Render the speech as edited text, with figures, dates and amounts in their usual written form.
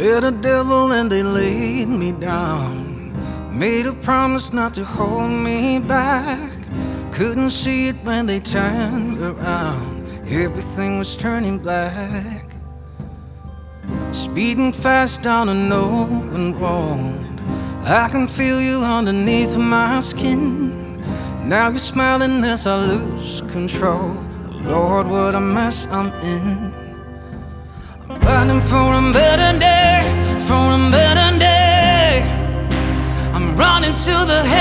Met a devil and they laid me down. Made a promise not to hold me back. Couldn't see it when they turned around. Everything was turning black. Speeding fast down an open road, I can feel you underneath my skin. Now you're smiling as I lose control. Lord, what a mess I'm in. I'm running for a better day, for a better day. I'm running to the head.